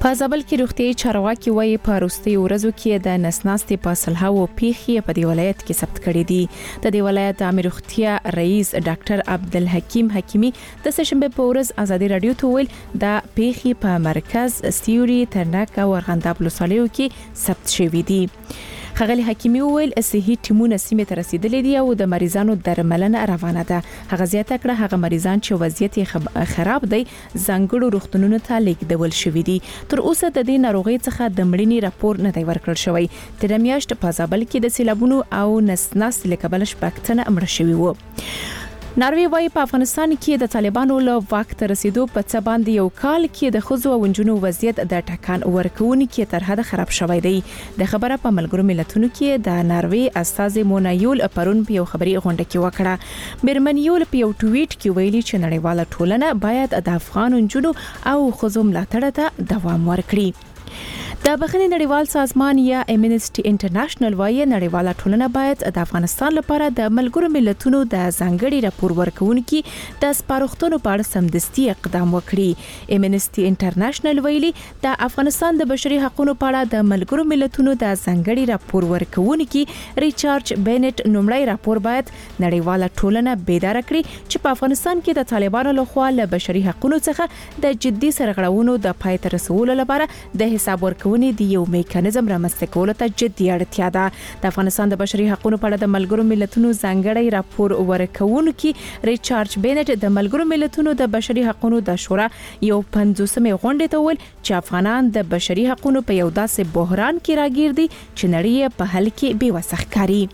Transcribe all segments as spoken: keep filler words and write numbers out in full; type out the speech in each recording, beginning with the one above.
په زابل کې روغتي چارواکي وایي په وروستي ورځو کې د نسناستي په سلهاو پیښې په دی ولایت کې ثبت کړي دي. د دی ولایت عامه روغتیا رئیس ډاکټر عبدالحکیم حکیمی د سشنبه په ورځ ازادي رادیو ته ویل د پیښې په مرکز سیوري ترناک او ارغنداب لوسالیو کې ثبت شوې دي. خغلی حکیمی ویل صحي ټیمونه سیمه ته رسیدلي دي او د مریضانو درملنه روانه ده. هغه زیاته کړه هغه مریضان چې وضعیت یې خراب دی ځانګړو روغتونونو ته لیږدول شوي دي. تر اوسه د دې ناروغي څخه د مړینې راپور نه دی ورکړل شوی. تر میاشت په زابل کې د سیلابونو او نسناس لکبل شپږتنه مړ شوي وو. ناروی وايي په افغانستان کې د طالبانو له وخت رسیدو په څه باندې یو کال کې د خزو او ونجونو وضعیت د ټکان ورکوونکي تر حد خراب شوی دی. د خبره په ملګرو ملتونو کې د ناروی استاذ مونایول پرون په یو خبري غونډه کې وکړه. برمنیول په یو ټویټ کې ویلي چې نړیواله ټولنه باید د افغان ونجونو او خزو ملاتړ ته دوام ورکړي. د بخښنې نړیوال سازمان یا امنسټي انټرنیشنل وايي نړیواله ټولنه باید د افغانستان لپاره د ملګرو ملتونو د ځانګړي راپور ورکونکي د سپارښتنو په اړه سمدستي اقدام وکړي. امنسټي انټرنیشنل ویلي د افغانستان د بشري حقوقو په اړه د ملګرو ملتونو د ځانګړي راپور ورکونکي ریچارډ بینټ نومړی راپور باید نړیواله ټولنه بیدار کړي چې په افغانستان کې د طالبانو لخوا له بشري حقوقو څخه د جدي سرغړونو د پای ته رسولو لپاره د حساب ورکونې د یو میکانیزم رامنځته کولو ته جدي اړتیا ده. د افغانستان د بشري حقوقو په اړه د ملګرو ملتونو ځانګړي راپور ورکونکي ریچارډ بینټ د ملګرو ملتونو د بشري حقوقو د شورا یو پنځوسمه غونډه ته ویل چې افغانان د بشري حقوقو په یو داسې بحران کې راګیر دي چې نړۍ په حل کې بې وسه ښکاري.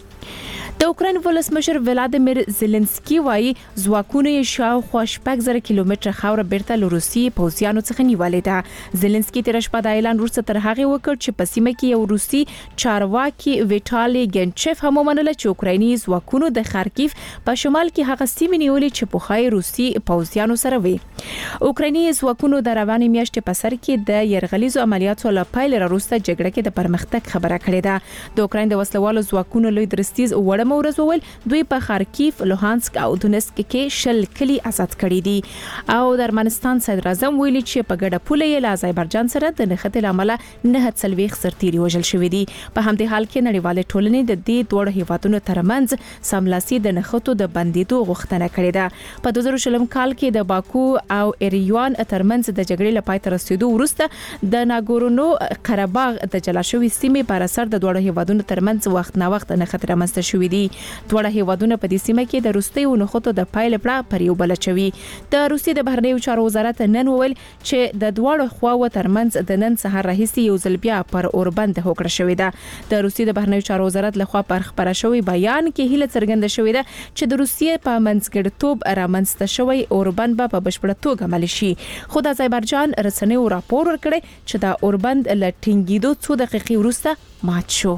د اوکراین ولسمشر ولادیمیر زيلنسکي وايي ځواکونه شاوخوا شپږ زره کیلومتره خاور بیرته له روسي پوځیانو څخه نیولې ده. زيلنسکي تر شپه د اعلان وروسته تر هغه وکړ چې په سیمه کې یو روسي چارواکي ویټالي ګنچف هم ومنله چې اوکرایني ځواکونه د خارکیف په شمال کې هغه سیمې نیولې چې په خای روسي پوځیانو سره وي. اوکرایني ځواکونه د رواني میاشتې په سر کې د يرغلیزو عملیاتو له پیل وروسته جګړه کې د پرمختګ خبره کړې ده. د اوکراین د وسلوالو ځواکونو لوی درستیز وړم ورځ وویل دوی په خارکیف، لوهانسک او دونسک کې شل کلی آزاد کړي دي او د ارمنستان صدر اعظم ویلي چې په ګډه پوله یې له آذربایجان سره د نښتې لامل نه څلويخ سرتيري وژل شوې دي. په همدې حال کې نړیوال ټولنې د دې دوه هیوادونو ترمنځ سملاسي د نښتو د بندیدو غوښتنه کړې ده. په دوه زره شلم کال کې د باکو او ایریوان ترمنځ د جګړې لپاره تر رسیدو وروسته د ناګورنو قره‌باغ د جلا شوې سیمې پر اثر د دوه هیوادونو ترمنځ وخت نا وخت نښت رامنځته شوې دي. دوه هیوادونه په دې سیمه کې د روسي او نخودو د پایل پړه پر یو بل چوي. د روسي د بهرنیو چارو وزارت نن ویل چې د دوه خواو ترمنځ د نن سهار راهیسي یو ځل بیا پر اوربند هوکړه شوې ده. د روسي د بهرنیو چارو وزارت لخوا پر خبره شوی بیان کې هیله څرګنده شوې ده چې د روسي په منځګړیتوب رامنځته شوی اوربند به په بشپړه توګه عملي شي. خو د آذربایجان رسنیو راپور ورکړي چې د اوربند له ټینګېدو څو دقیقې وروسته مات شو.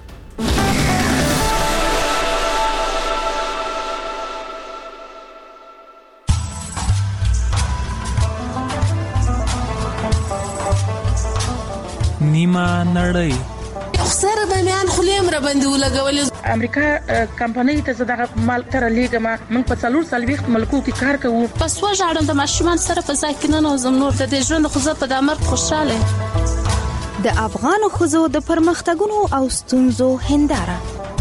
نیمه نړۍ سره به میان خلیم را باندې ولګولې. امریکا کمپنۍ ته زداغه مال تر لیګه ما من په څلور سال وخت ملکو کې کار کوو. پس وژاړم د ماشومان سره په ځای کې نه نوزم نور د دې ژوند خو زه په دامر خوشاله. د افغان خزو د پرمختګونو او ستونزو هنداره.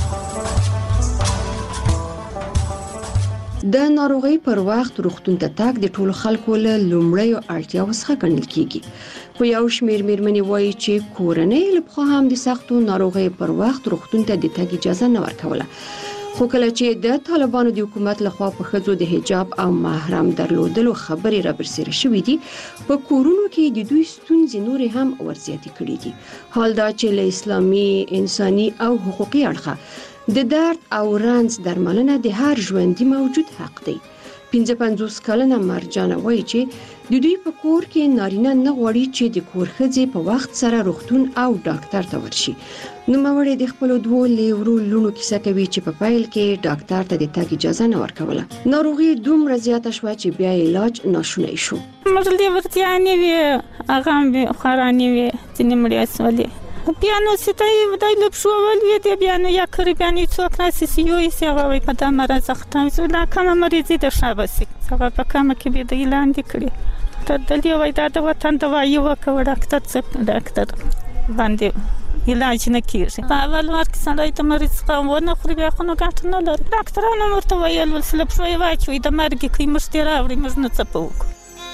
د ناروغي پر وخت روغتون ته تګ د ټولو خلکو له لومړیو اړتیاوو څخه ګڼل کیږي. خو یو شمېر مېرمنې وایي چې کورنۍ له پخوا هم د سختو ناروغۍ پر وخت روغتون ته د تګ اجازه نه ورکوله. خو کله چې د طالبانو د حکومت لخوا په ښځو د حجاب او محرم درلودلو خبرې را برسېره شوې دي په کورونو کې د دوی ستونزې نورې هم ورزیاتې کړي دي. حال دا چې له اسلامي، انساني او حقوقي اړخه د درد او رنځ درملنه د هر ژوندي موجود حق دی. پنځه پنځوس کلنه مرجانه وایي چې د دوی په کور کې نارینه نه غواړي چې د کور ښځې په وخت سره روغتون او ډاکټر ته ورشي. نوموړې د خپلو دوو لیورو لونو کیسه کوي چې په پیل کې ډاکټر ته د تګ اجازه نه ورکوله. ناروغي دومره زیاته شوه چې بیا علاج ناشونی شو. موږ لیورتیا نه وي هغه هم خورانې وي ځینې مړې سولې بیا نو ستای ودای لب شو ول وی دی بیا نو یا کړی بیا نه څوک نه سی یو یې هغه وي په دمر زختان زو لا کوم مریضي د شابسي هغه په کومه کې به د اعلان دي کړی تدلی وای دا د وطن دوايي وکړه ډاکټر څه ډاکټر باندې علاج نه کیږي په اول وخت سړی ته مریض قوم ونه خوري بیا خو نو ګټه نه لري ډاکټرانو ورته ویل ولسله پښوی واچوي د مرګ کې مشتي راوړي موږ نه څه پوکو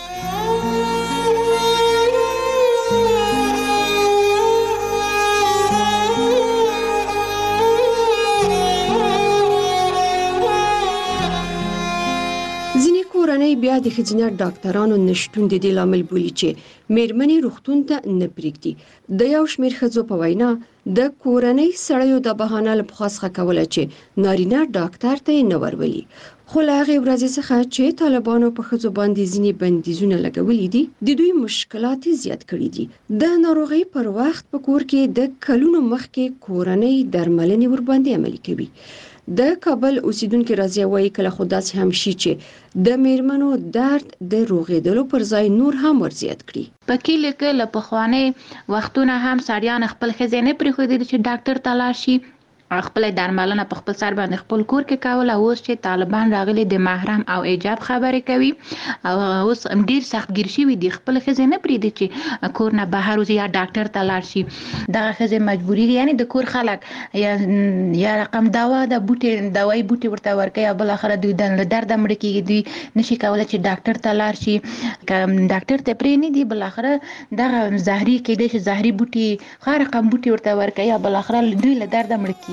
کورنۍ بیا د ښځینه ډاکټرانو نشټون د دې لامل بولي چې میرمنې روغتون ته نه پریږدي. د یو شمېر ښځو په وینا د کورنۍ سړیو د بهانه له پخوا څخه کوله چې نارینه ډاکټر ته یې نه ورولي. خو له هغې ورځې څخه چې طالبانو په ښځو باندې ځینې بندیزونه لګولي دي د دوی مشکلات زیات کړي دي. د ناروغۍ پر وخت په کور کې د کلونو مخکې کورنۍ درملنې ورباندې عملي کوي. د کابل اوسیدونکو راځي وایي کله خو داسې هم شي چې د میرمنو درد د روغېدلو پر ځای نور هم ورزیات کړي. په کله کې له پخواني وختونه هم سړیان خپل ښځې نه پرېښودل چې ډاکټر ته لاړ شي خپل درملنه په خپل سر باندې خپل کور کې کول. اوس چې طالبان راغلي د محرم او ایجاب خبرې کوي او اوس ډیر سخت ګیر شي دي خپل ښځې نه پرېږدي چې کور نه بهر وځي یا ډاکټر ته لاړ شي. دغه ښځې مجبوري دي یعنی د کور خلک یا یا رقم دوا د بوټي دوايي بوټي ورته ورکوي او بل اخر دوی د درد مړ کېږي دوی نشي کولای چې ډاکټر ته لاړ شي ډاکټر ته پرې نه دي بل اخر دغه زهري کېدای شي زهري بوټي خار رقم بوټي ورته ورکوي او بل اخر دوی له درد مړ کېږي.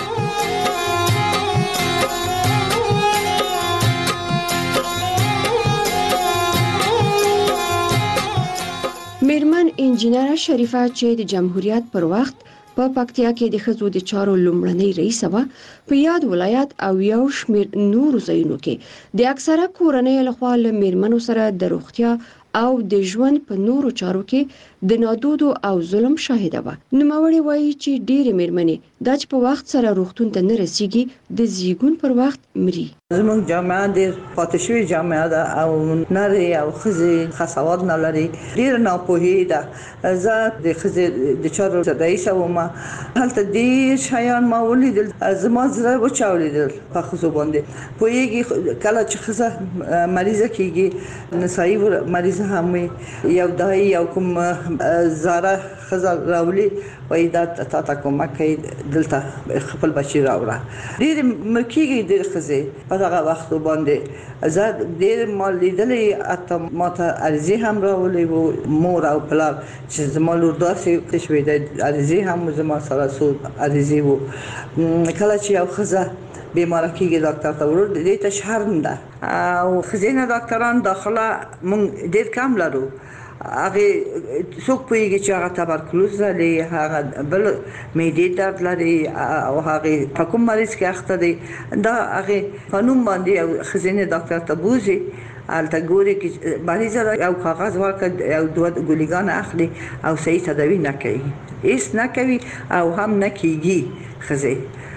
میرمن انجینر شریفه چې د جمهوریت پر وخت په پکتیا کې د ښځو د چارو لومړنۍ رئیسه وه په یاد ولایت او یو شمېر نورو ځایونو کې د اکثره کورنیو لخوا له میرمنو سره د روغتیا او د ژوند په نورو چارو کې د نادودو او ظلم شاهده وه. نوموړې وایي چې ډېرې میرمنې دا چې په وخت سره روغتون ته نه رسیږي د زیږون پر وخت مري. زموږ جامعه ډېر پاتې شوې جامعه ده او نرۍ او ښځې ښه سواد نه لري ډېر ناپوهي ده. زه د ښځې د چارو رئیسه وم هلته ډېر شیان ما ولیدل زما زړه وچاودېدل په ښځو باندې پوهېږي کله چې ښځه مریضه کېږي نسایي مریضه هم یو دای یو کوم زاره ښځه راولي وایي دا تا ته کومک کوي دلته خپل بچي راوړه. ډېرې مړ کېږي ډېرې ښځې په دغه وختو باندې. زه ډېر ما لیدلې حتی ما ته عریضې هم راولې وو مور او پلار چې زما لور داسې شوې ده عریضې هم زما سره څو عریضې وو. کله چې یو ښځه بیماره کېږي ډاکټر ته ورور دې ته شرم ده او ښځینه ډاکټران داخله مونږ ډېر کم لرو. هغه څوک پوهیږي چې هغه تبرکلوز لري هغه بل معدې درد لري او هغه په کوم مریض کې اخته دي دا هغه قانون باندې ښځینه ډاکټر ته بوزي البته ګوري چې مریض او کاغذ ورکړي او دوه ګولګان اخلي او صحیح تداوی نه کوي هیڅ نه کوي او هم نه کیږي ښځې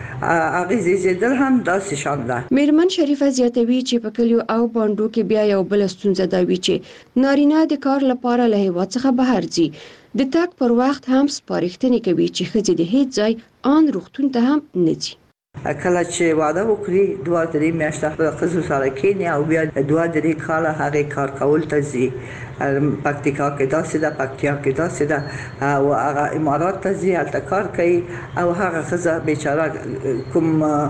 هغه زیږیدل هم داسې شان ده. میرمن شریفه زیاتوي چې په کلیو او بانډو کې بیا یو بل ستونزه دا وی چې نارینه د کار لپاره له هیواد څخه بهر ځي د تګ پر وخت هم سپارښتنې کوي چې ښځې د هیڅ ځای ان روغتون ته هم نه ځي. کله چې واده وکړي دوه درې میاشتې په ښځو سره کېني او بیا دوه درې کاله هغه کار کول ته ځي. پکتیکا کې داسې ده پکتیا کې داسې ده او هغه امارات ته ځي هلته کار کوي او هغه ښځه بیچاره کوم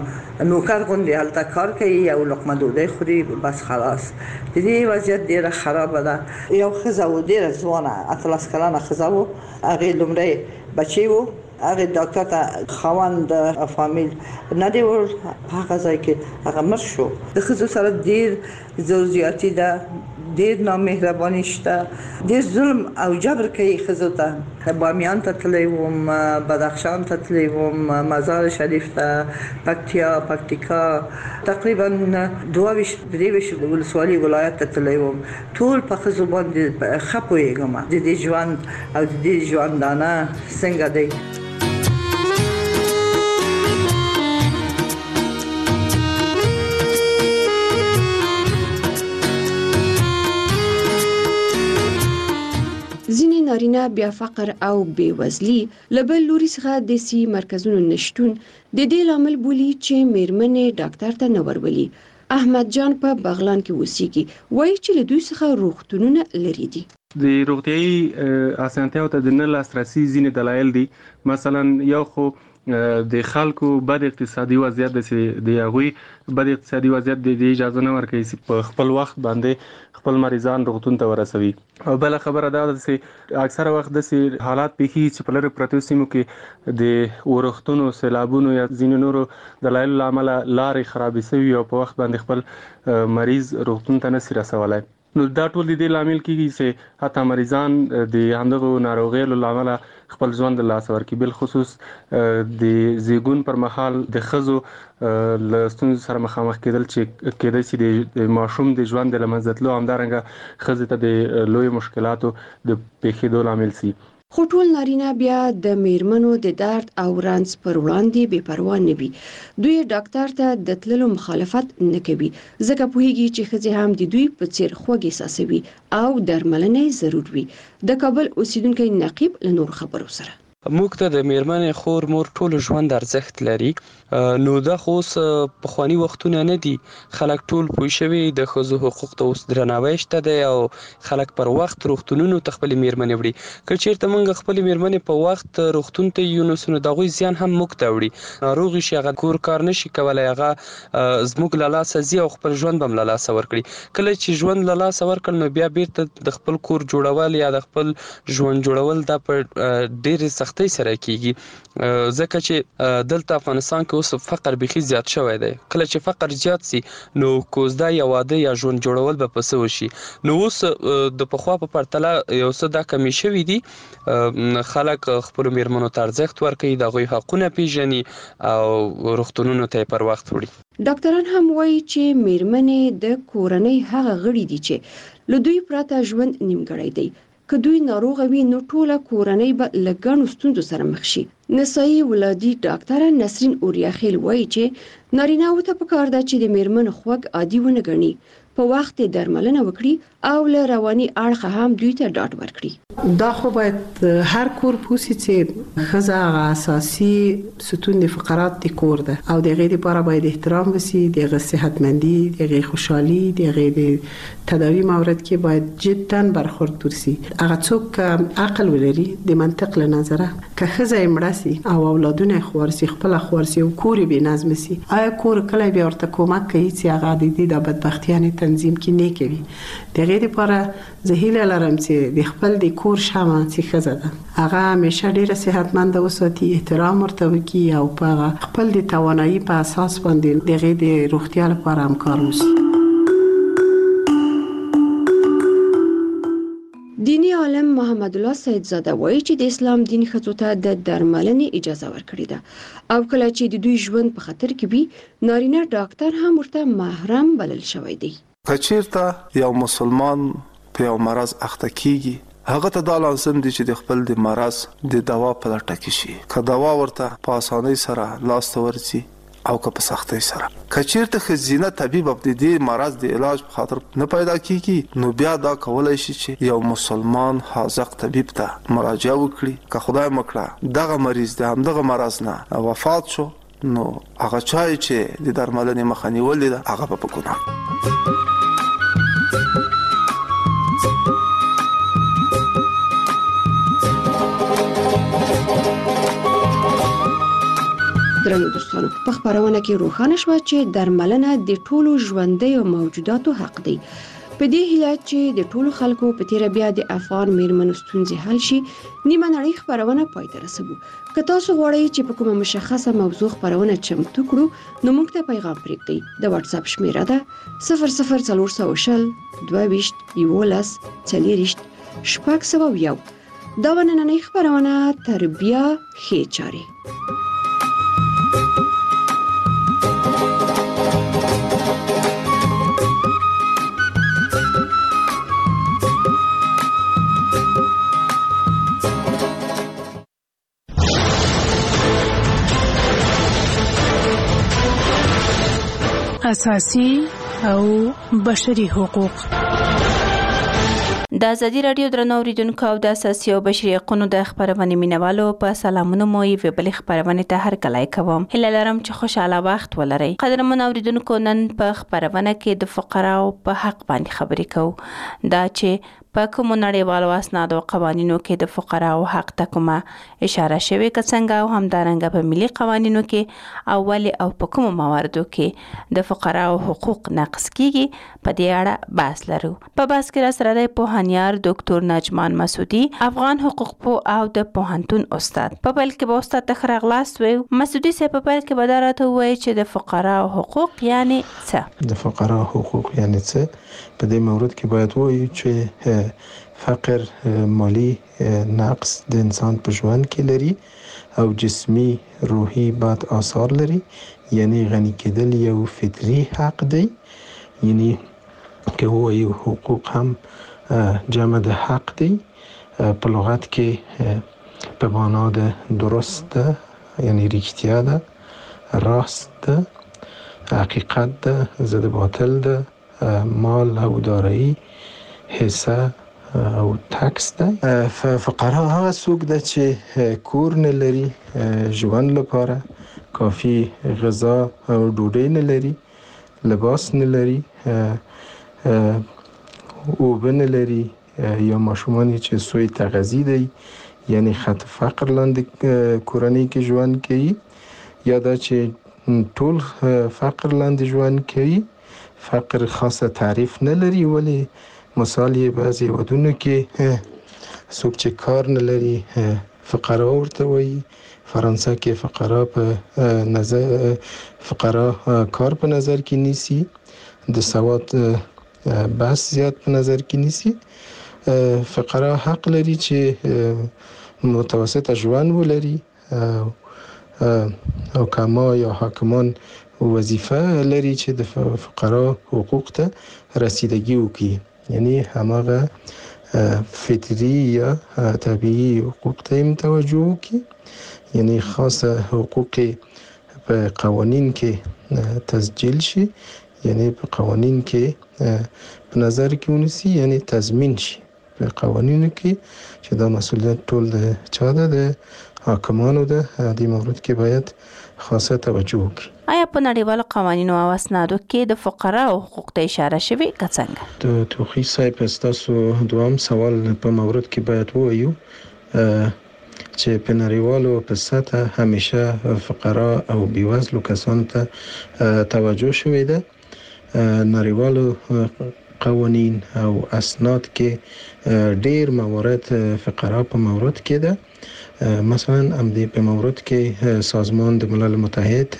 نوکر غوندې هلته کار کوي یو لقمه ډوډۍ خوري بس خلاص. د دې وضعیت ډېره خرابه ده. یو ښځه و ډېره ځوانه اتلس کلنه ښځه و هغې لومړی بچی و هغه ډاکټر ته خاوند فامیل نه دی ور هغه ځای کې هغه مر شو. د ښځو سره ډېر زور زیاتی ده ډېر نامهرباني شته ډېر ظلم او جبر کوي ښځو ته. بامیان ته تللی وم بدخشان ته تللی وم مزار شریف ته پکتیا پکتیکا تقریبا دوه ویشت درې ویشت ولسوالي ولایت ته تللی وم ټول په ښځو باندې ښه پوهېږم د دې ژوند او د دې ژوندانه څنګه دی. ځینې نارینه بیا فقر او بېوزلي له بل لوري څخه د سي مرکزونو نشتون د دې لامل بولي چې میرمنې ډاکټر ته نه ورولي احمد جان په بغلان کې اوسېږي، وایي چې له دوی څخه روغتونونه لري دي. د روغتیايي اسانتیاو ته د نه لاسرسي ځینې دلایل دي. مثلا یو خو د خلکو بد اقتصادي وضعیت د هغوی بد اقتصادي وضعیت د اجازه نه ورکوي چې په خپل وخت باندې خپل مریضان روغتون ته ورسوي. او بل خبره دا ده چې اکثره وخت داسې حالات پیښیږي چې په لرې پرتو سیمو کې د ورښتونو، سیلابونو یا ځینو نورو دلایلو له امله لارې خرابې شوي او په وخت باندې خپل مریض روغتون ته نشي رسولی. نو دا ټول د دې لامل کیږي چې حتی مریضان د همدغو ناروغیو له امله خپل ژوند له لاسه ورکړي. بل خصوص د زیږون پر مهال د ښځو له ستونزو سره مخامخ کېدل چې کېدای شي د ماشوم د ژوند د له منځه تلو، همدارنګه ښځې ته د لویو مشکلاتو د پیښېدو لامل شي. خو ټول نارینه بیا د میرمنو د درد او رنځ پر وړاندې بې پروا نه وي. دوی ډاکټر ته د تللو مخالفت نه کوي، ځکه پوهیږي چې ښځې هم د دوی په څیر خوږ احساسوي او درملنه ضرور وي. د کابل اوسیدونکي نقیب له نور خبرو سره موږ ته د میرمنې خور مور ټول ژوند ارزښت لري. نو دا خو په خواني وختونه نه دي، خلک ټول پوه شوي د ښځو حقوق ته اوس درناوی شته دی او خلک پر وخت روغتونونو ته خپل میرمنې وړي. که چیرته موږ خپل میرمنې په وخت روغتون ته یو نو سن دغه زیان هم موږ ته وړي. ناروغ شي هغه کور کار نشي کولای، هغه زموږ له لاسه زی او خپل ژوند بم له لاسه ورکړي. کله چې ژوند له لاسه ورکړ نو بیا بیرته د خپل کور جوړول یا د خپل ژوند جوړول د په ډېر سختۍ سره کیږي، ځکه چې دلته افغانستان کې اوس فقر بيخي زیات شوی دی. کله چې فقر زیات سي نو کوزدا یا واده یا ژوند جوړول به پسو شي. نو اوس د پخوا په پرتله یو څه دا کمی شوی دي. خلک خپل میرمنو ته ارزښت ورکوي، د هغوی حقونه پیژني او روغتونونو ته پر وخت وړي. ډاکټران هم وایي چې میرمنې د کورنۍ هغه غړي دي چې له دوی پرته ژوند نیمګړی دی. که دوی ناروغه وي نو ټوله کورنۍ به له ګڼو ستونزو سره مخ شي. نسایي ولادي ډاکټره نسرین اوریاخیل وایي چې نارینه‌وو ته پکار ده چې د میرمنو خوږ عادي ونه ګڼي، په وخت درملنه وکړي او له رواني اړخه هم دوی ته ډاډ ورکړي. دا خو باید هر کور پوسی چې ښځه هغه اساسي ستون د فقرات د کور ده او د غیر لپاره باید احترام وسی، د صحتمندي، د خوشحالي، د غیر تداوی مورد کې باید جدا برخورد ورسي. هغه څوک عقل ولري د منطق له نظره که ښځه امراسي او اولادونه خورسي خپل خورسي او کور به نظم سي، آیا کور کله به ورته کومک کوي چې هغه د دې د بدبختیانه تنظیم کې نه کوي. د غیر لپاره زه هیله لرم چې د خپل د کور شمه چې ښځه ده هغه همیشه ډیره صحتمند وساتي، احترام ورته وکړي او په خپل د توانایي په اساس باندې د غیر د روغتیا لپاره هم کار وکړي. دینی عالم محمد الله سیدزاده وایي چې د اسلام دین ښځو ته د درملنې اجازه ورکړې ده او کله چې د دوی ژوند په خطر کې وي نارینه ډاکټر هم ورته محرم بلل شوی دی. کچیرته یو مسلمان په یو مرض اخته کیږي، هغه ته دا لازم دي چې د خپل د مرض د دوا په لټه کې شي. که دوا ورته په اسانۍ سره لاس ته ورسي او که په سختۍ سره. که چیرته ښځینه طبیب د دې مرض د علاج په خاطر نه پیدا کیږي نو بیا دا کولای شي چې یو مسلمان حاذق طبیب ته مراجعه وکړي. که خدای مکړه دغه مریض د همدغه مرض نه وفات شو نو هغه چای چې د درملنې مخه نیولې ده هغه په ګناه. درنو دوستانو، په خبرونه کې روښانه شوه چې درملنه د ټولو ژوندیو موجوداتو حق دی. په دې هیله چې د ټولو خلکو په تیره بیا د افغان میرمنو ستونزې حل شي، نیمه نړۍ خبرونه پای ته رسوو. که تاسو غواړئ چې په کومه مشخصه موضوع خبرونه چمتو کړو نو موږ ته پیغام پرېږدئ. د واتس اپ شمیره ده صفر صفر څلور سوه شل دوه ویشت یولس څلېرویشت شپږ سوه یو. دا به نننۍ خبرونه تر بیا ښې چارې. اساسي او بشري حقوق د ازادي رادیو درنو اوریدونکو او د اساسي او بشري حقوقو د خبرونې مینوالو په سلامونو مو یې ویبلې خبرونه ته هر کله کوم هله لرم چې خوشاله وخت ولرئ. قدرمن اوریدونکو نن په خبرونه کې د فقراو په حق باندې خبرې کوو. دا چې په کوم نړیوالو اسنادو قوانینو کې د فقراو حق ته کومه اشاره شوی که څنګه او همدارنګه په ملي قوانینو کې اول او په کوم مواردو کې د فقراو حقوق نقض کیږي په دې اړه بحث لرو. په بحث کې را سره د پوهانیار ډاکټر نجمان مسعودي افغان حقوق پوه او د پوهنتون استاد په بل کې به استاد تخرغ لاس وي. مسعودي سه په بل کې به راته وایي چې د فقراو حقوق یعنی څه؟ د فقراو حقوق یعنی څه؟ په دې مورد کې باید وایو چې فقر مالی نقص د انسان په ژوند کې لري او جسمی روحي بد آثار لري، یعنی غني کېدل یو فطري حق دی. یعنی که وایو حقوق هم جمع د حق دی، په لغت کې په معنا د درست ده، یعنی رښتیا ده، راست ده، حقیقت ده، ضد باطل ده، مال او دارایی، حصه او ټکس ده. فقرا هغه څوک ده چې کور نه لري، ژوند لپاره کافي غذا او ډوډۍ نه لري، لباس نه لري، اوبه نه لري، یا ماشومان چې سوی تغذیه دی، یعنی خط فقر لاندې کورنۍ کې ژوند کوي، یا دا چې ټول فقر لاندې ژوند کوي. فقر خاصه تعریف نه لري، ولی مثال یې بعضی ودونو کې څوک چې کار نه لري فقرا ورته وایي. فرانسه کې فقرا په نظر فقرا کار په نظر کې نیسي، د سواد بس زیات په نظر کې نیسي. فقرا حق لري چې متوسط ژوند ولري او کما یا حاکمان وظیفه لري چې د فقرا حقوق ته رسیدگی وکړي، یعنی هماغه فطری یا طبیعی حقوق ته متوجه وکړي. یعنی خاصه حقوق په قوانین کې تسجیل شي، یعنی په قوانین کې په نظر کې ونیسي، یعنی تضمین شي په قوانینو کې چې دا مسؤلیت ټول د چا ده، د حاکمانو ده. دې مورد کې باید خاصه توجه وکړي. آیا په نړیوالو قوانینو او اسنادو کې د فقراو حقوق ته اشاره شوی که څنګه؟ د توخی صاحب تاسو دوام سوال په مورد کې باید وایو چې په نړیوالو په سطح همیشه فقرا او بیوزلو کسانو ته توجه شوی ده. نړیوالو قوانین او اسناد کې ډیر موارد فقرا په مورد کې ده. مثلا هم د په مورد کې سازمان د ملل متحد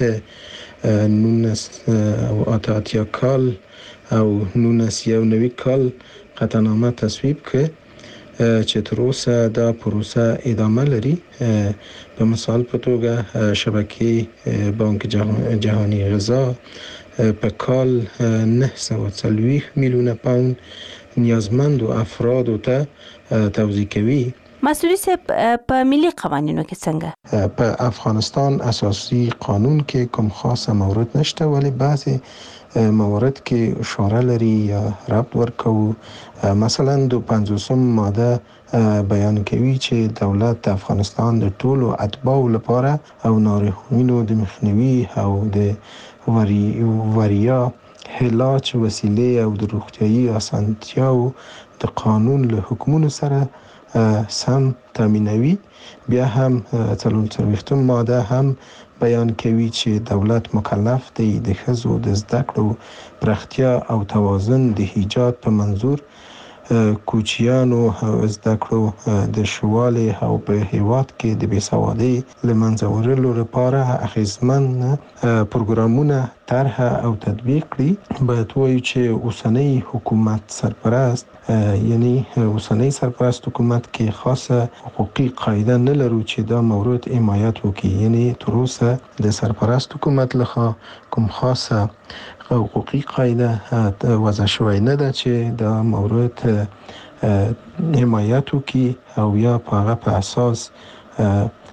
نونس او اتاتیا کال او نونس یو نوی کال قطعنامه تصویب که چې تر اوسه دا پروسه ادامه لري. په مثال په توګه شبکه بانک جهانی غذا په کال نه سوه څلوېښت میلیونه پوند نیازمند افرادو ته توزیع کوي. مسعودي صاحب په ملي قوانینو کې څنګه؟ په افغانستان اساسي قانون کې کوم خاصه مورد نشته، ولی بعضی موارد کې اشاره لري یا ربط ورکوي. مثلا د پنځوسم ماده بیان کوي چې دولت د افغانستان د ټولو اتباعو لپاره او ناروغانو د مخنیوي او د وری وریا علاج وسیله او د روغتیايي اسانتیاو د قانون له حکمونو سره سم تامینوي. بیا هم څلور څلوېښتم ماده هم بیان کوي چې دولت مکلف دی د ښځو د زده کړو پراختیا او توازن د ایجاد په منظور کوچیانو زده کړو د شواله او په هیواد کې د بیسوادۍ لمنځه وړلو لپاره اخیزمن پروګرامونه طرح او تطبیق کړي. باید وایو چې اوسنی حکومت سرپرست یعنی اوسنی سرپرست حکومت کې خاصه حقوقي قاعده نه لرو چې دا مورد حمایت وکړي. یعنی تر اوسه د سرپرست حکومت لخوا کوم خاصه حقوقي قاعده وضع شوی نه ده چې دا مورد حمایت وکړي او یا په هغه په اساس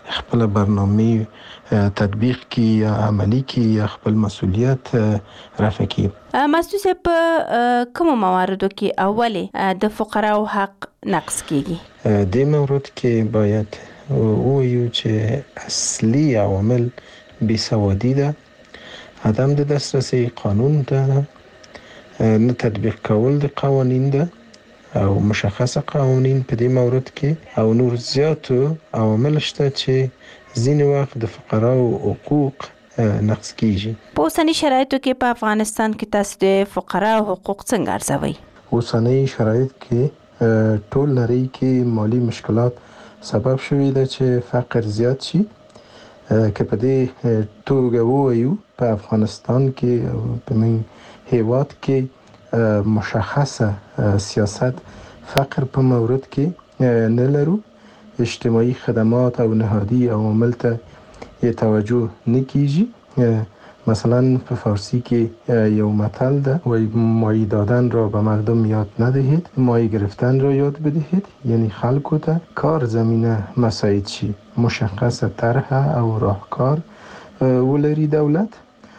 خپل برنامه تطبیق کی یا عملی کی یا خپل مسؤلیت رفع کی. مسعود صاحب کوم مواردو کې اوله د فقراو حق نقص کیږي؟ د مورد کې باید وایو چې اصلي عوامل بیسوادی ده، عدم د دسترسی قانون ده، نه تطبیق کول د قوانین ده او مشخصه قوانین په دې مورد کې او نور زیاتو عوامل شته چې ځینې وخت د فقراو حقوق نقص کیږي. په اوسني شرایطو کې په افغانستان کې تاسو د فقراو حقوق څنګه ارزوئ؟ اوسني شرایط کې ټول لري کې مالی مشکلات سبب شوی ده چې فقر زیات شي. که په دې توګه ووایو په افغانستان کې او په من هیواد کې مشخصه سیاست فقر په مورد کې نه لرو. اجتماعي خدمات او نهادی عوامل ته توجه نه کیږي. مثلا په فارسی کې یو متل ده وای مایه دادن را به مردم یاد ندهید، مایه گرفتن را یاد بدهید. یعنی خلکو ته کار زمینه مساعد شي، مشخص طرح او راهکار ولري دولت.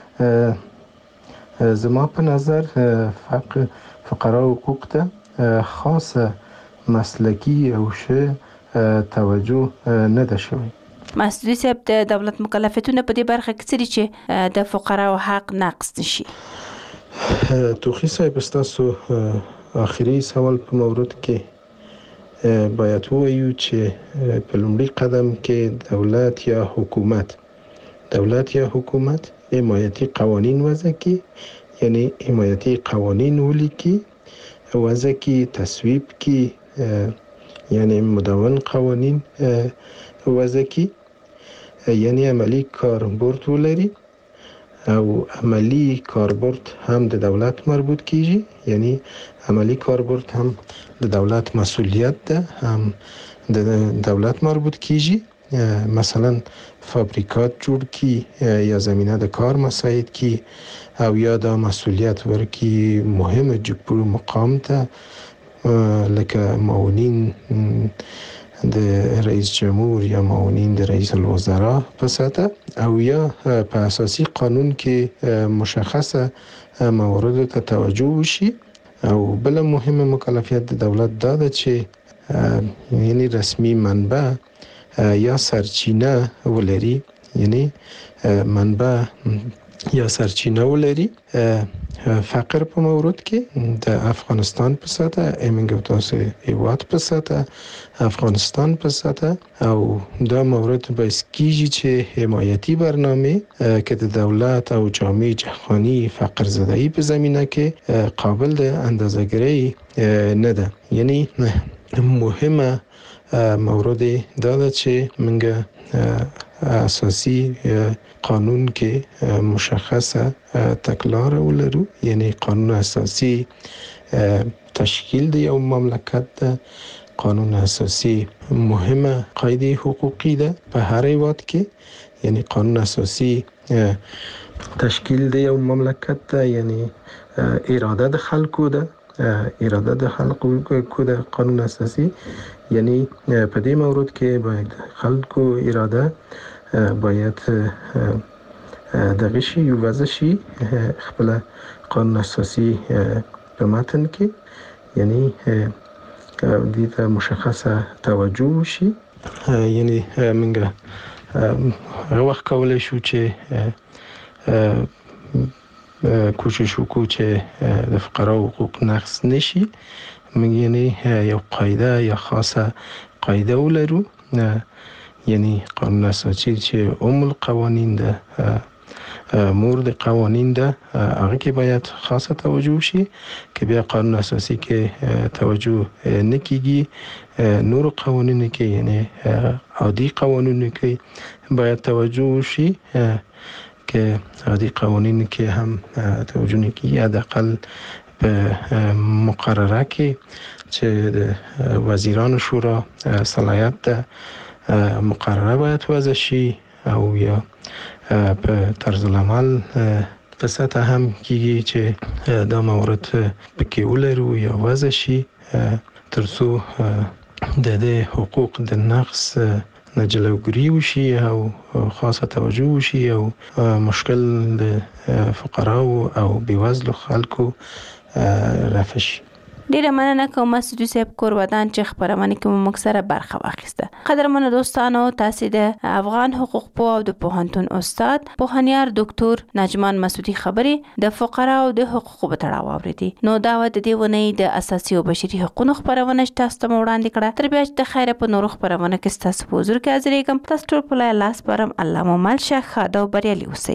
زما په نظر فقر فقرا حقوق ته خاصه مسلکی او شه توجه نه ده شوی. مسعود صاحب د دولت مکلفیتونه په دې برخه کې څه دي چې د فقراو حق نقص نشي؟ توخی صاحب تاسو آخري سوال په مورد کې باید وایو چې په لومړي قدم کې دولت یا حکومت دولت یا حکومت حمایتي قوانین وضع کړي، یعنی حمایتي قوانین ولیکي، وضع کړي، تصویب کړي، یعنی مدون قوانین وضع کړي، یعنی عملی کاربرد ولري او عملی کاربرد هم د دولت مربوط کیږي. یعنی عملی کاربرد هم د دولت مسئولیت ده، هم د دولت مربوط کیږي. مثلا فابریکات جوړ کی یا زمینه د کار مساعد کی او یا د مسئولیت ورکی مهم جبر مقام ته لکه معاونین د رئیس جمهور یا معاونین د رئیس الوزراء په سطح او یا په اساسي قانون کې مشخصه موارد ته توجه وشي. او بل مهمه مکلفیت د دولت دا ده چې یعنی رسمي منبع یا سرچینه ولري، یعنی منبع یا سرچینه ولري. فقر په مورد کې د افغانستان په سطح، امنګ تاسو هیواد په سطح، افغانستان په سطح او دا مورد باعث کیږي چې حمایتي برنامه که د دولت او جامعه جهانی فقر زدایی په زمینه کې قابل د اندازه‌گیری نه ده. یعنی مهمه مورد دا ده چې منګه اساسی قانون کې مشخصه تکلار ولرو، یعنی قانون اساسی تشکیل د یو مملکت ده. قانون اساسی مهمه قاعده حقوقی ده په هر هیواد کې، یعنی قانون اساسی تشکیل د یو مملکت ده، یعنی اراده د خلکو ده، اراده د خلکو ده قانون اساسی. یعنی په دې مورد کې باید خلکو اراده باید دغه شی وضع شي خپل قانون اساسی په متن کې، یعنی دې ته مشخصه توجه شي. یعنی موږ هغه وخت کولای شو چې کوشش وکړو چې د فقراو حقوق نقص نشي. موږ یعنی یو قاعده یا خاصه قاعده ولرو، یعنی قانون اساسی چې ام القوانین ده، مور د قوانین ده، هغه کې باید خاصه توجه شي. که بیا قانون اساسی کې توجه نه کیږي، نور قوانینو کې یعنی عادي قوانینو کې باید توجه شي. که عادي قوانینو کې هم توجه نه کیږي، حداقل په مقرره کې چې د وزیران شورا صلاحیت ده مقرره باید وضع شي او یا په طرز العمل په سطح هم کیږي چې دا موارد پکې ولرو یا وضع شي ترڅو د دې حقوق د نقص نه جلوګیری وشي او خاصه توجه وشي او مشکل د فقراو او بیوزلو خلکو رفع شي. ډیره مننه کوم مسعود صاحب کور ودان چې خبرونه کوم مکسره برخه واخیسته. قدرمن دوستانو، تاسو د افغان حقوق په او د پوهنتون استاد پوهنیار ډاکټر نجمان مسعودي خبرې د فقراو د حقوقو په تړاو اوریدي. نو دا و د دې ونې د اساسي او بشري حقوقو خبرونه تاسو ته وړاندې کړه. تر بیا چې خیره په نورو خبرونه کې تاسو په حضور کې حاضرې کوم. تاسو ټول په لاس پرم الله مو مل شه خاده او بریالي اوسئ.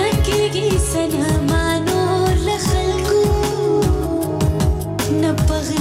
سنه ما نور لخلکو نه بغي